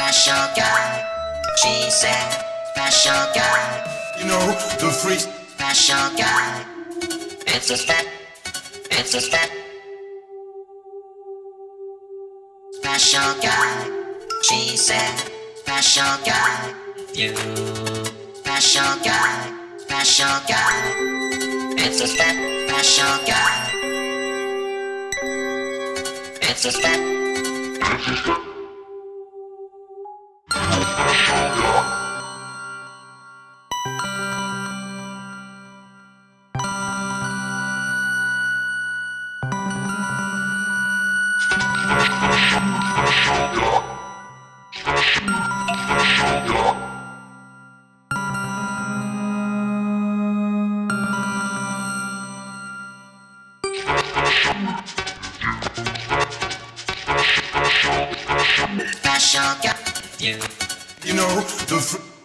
special guy. She said, special guy. You know, the freak. Special guy. It's a step. It's a step. Special guy. She said, special guy. You. Special guy. Special guy. It's a step. Special guy. It's a step. It's a step. Special guy. You. You know, the